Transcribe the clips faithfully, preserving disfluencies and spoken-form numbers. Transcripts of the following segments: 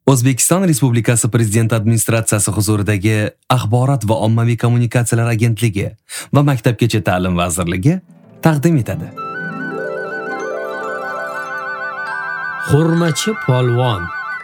O'zbekiston Respublikasi Prezident administratsiyasi huzuridagi Axborot va ommaviy kommunikatsiyalar agentligi va Maktabgacha ta'lim vazirligi taqdim etadi. Hurmatchi polvon.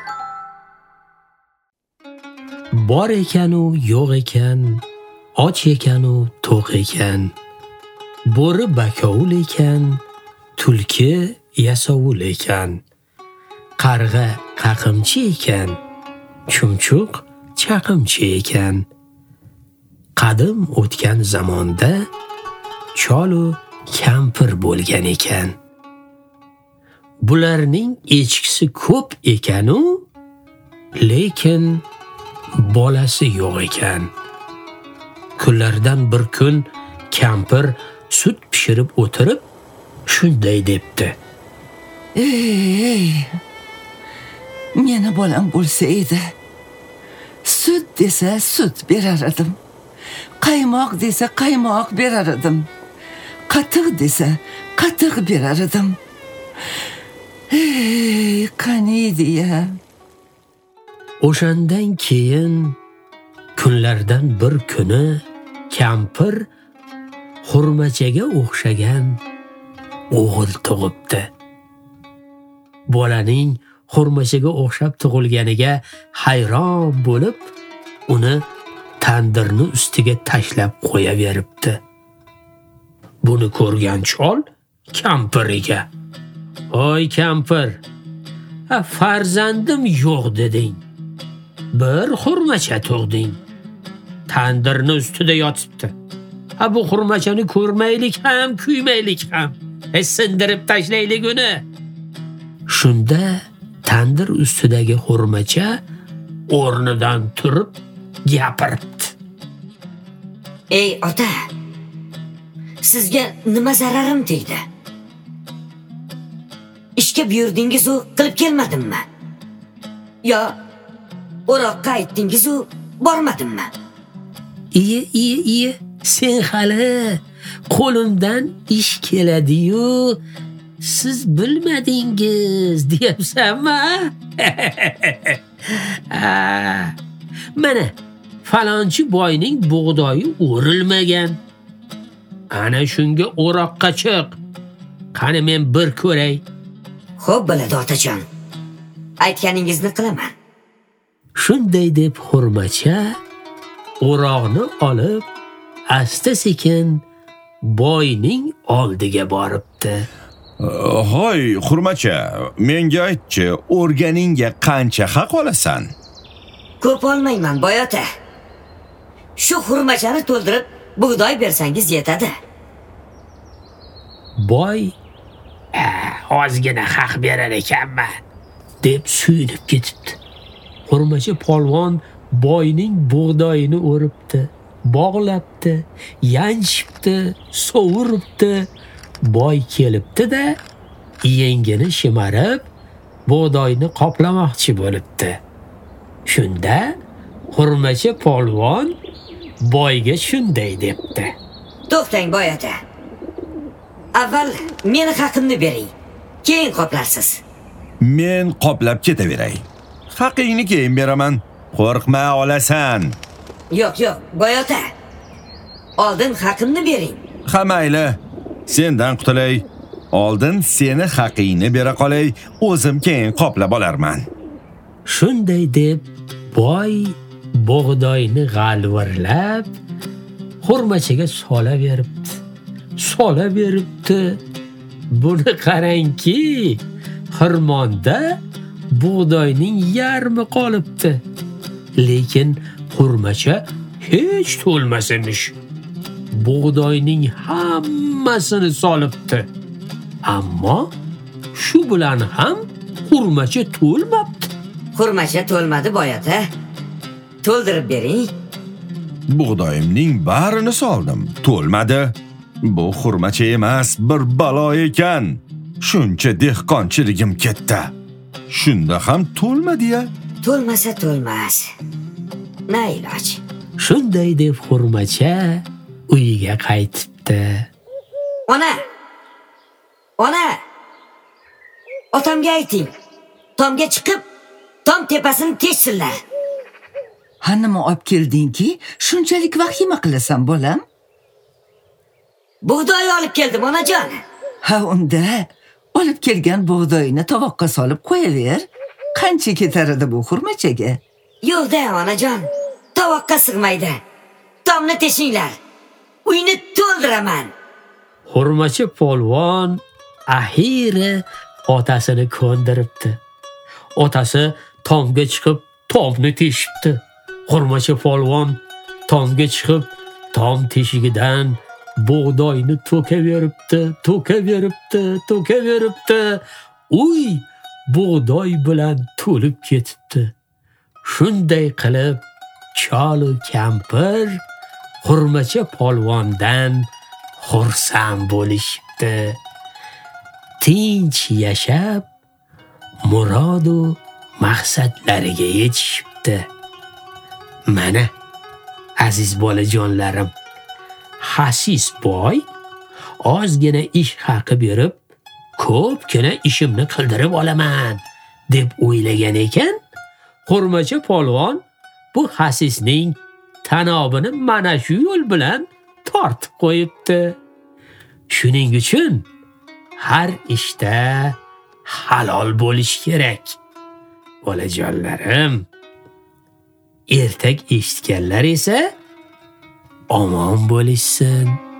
Bor ekan u yo'q ekan, och ekan u to'q ekan. Bo'ri bakovul ekan, tulki yasovul ekan. Qarg'a qaqimchi ekan, chumchuq chaqimchi ekan. Qadim o'tgan zamonda chol u kampir bo'lgan ekan. Bularning echkisi ko'p ekan u, lekin bolasi yo'q ekan. Kunlardan bir kun kampir sut pishirib o'tirib shunday debdi: Ey, meni bolam bo'lsa edi. Sut desa sut berar edim. Qaymoq desa qaymoq berar edim. Qatiq desa qatiq berar edim. Ey, qaniydi-ya. O'shandan keyin kunlardan bir kuni kampir xurmachaga o'xshagan o'g'il tug'ibdi. Bolaning xurmachaga o'xshab tug'ilganiga hayron bo'lib, uni tandirni ustiga tashlab qo'yaveribdi. Buni ko'rgan chol kampiriga: "Voy kampir, ha farzandim yo'q deding. Bir xurmacha tug'ding. Tandirni ustida yotibdi. Ha bu xurmachani ko'rmaylik ham, kuymaylik ham. E sindirib tashlaylik uni." Shunda tandir ustidagi xurmacha o'rnidan turib gapirdi: "Ey ota, sizga nima zararim tegdi? Ishga buyurdingiz-u qilib kelmadimmi? Yo o'roqqa aytdingiz-u bormadimmi?" "Iye, iye, iye, sen hali qo'limdan ish keladi-yu, siz bilmadingiz deyapsanmi?" Mana falonchi boyning bug'doyi o'rilmagan. Ana shunga o'roqqa chiq. Qani men bir ko'ray. Xo'p bo'ladi otajon. Aytganingizni qilaman. Shunday deb xurmacha o'roqni olib asta-sekin boyning oldiga boribdi. "Hoy, xurmacha, menga aytchi, o'rganingga qancha haq olasan?" "Ko'p olmayman, boy ota. Shu xurmachani to'ldirib bug'doy bersangiz yetadi." Boy ozgina haq berar ekanman deb suyunib ketibdi. Xurmacha polvon boyning bug'doyini o'ribdi, bog'labdi, yanchibdi, sovuribdi. Boy kelibdi-da, yengini shimarib, bug'doyni qoplamoqchi bo'libdi. Shunda xurmacha polvon boyga shunday debdi: "To'xtang, boy ota. Avval meni haqimni bering, keyin qoplarsiz." Men qoplab ketaveray. Haqingni keyin beraman. Qo'rqma, olasan. Yo'q, yo'q, boy ota. Oldin haqimni bering. Ha mayli. Sendan qutulay. Oldin seni haqingni bera qolay, o'zim keyin qoplab olarman. Shunday deb boy bug'doyni g'alvirlab xurmachaga sola beribdi. Sola beribdi. Buni qarangki, xirmonda bug'doyning yarmi qolibdi. Lekin xurmacha hech to'lmasinish. Bug'doyning hammasini solibdi. Ammo shu bilan ham xurmacha to'lmabdi. Xurmacha to'lmadi, boy ota. To'ldirib bering. Bug'doyimning barini soldim, to'lmadi. Bu xurmacha emas, bir balo ekan. Shuncha dehqonchiligim ketdi. Shunda ham to'lmadi-ya. To'lmasa to'lmas. Na iloj. Shunday deb xurmacha uyiga qaytibdi. "Ona! Ona! Otamga ayting. Tomga chiqib tom tepasini teshsinlar. Ha nima olib keldingki, shunchalik vahima qilasan bolam? Bug'doy olib keldim onajon. Ha unda olib kelgan bug'doyni tovoqqa solib qo'yaver. Qancha ketar edi bu xurmachaga? Yo'q-da onajon, tovoqqa sig'maydi. Tomni teshinglar. Uyni to'ldiraman. Xurmachi polvon axiri otasini ko'ndiribdi. Otasi tomga chiqib tomni teshibdi. Xurmachi polvon tomga chiqib tom teshigidan bug'doyni to'kaveribdi, to'kaveribdi, to'kaveribdi. Uy bug'doy bilan to'lib ketibdi. Shunday qilib cholu kampir xurmachi polvondan xursand bo'lishibdi. Tinch yashab, murod va maqsadlariga yetishibdi. Mana, aziz bolajonlarim, xasis boy ozgina ish haqi berib, ko'pgina ishimni qildirib olaman deb o'ylagan ekan, xurmachi polvon bu xasisning tanobini mana shu yo'l bilan tortib qo'yibdi. Shuning uchun har ishda halol bo'lish kerak. Bolajonlarim, ertak eshitganlar esa omon bo'lishsin.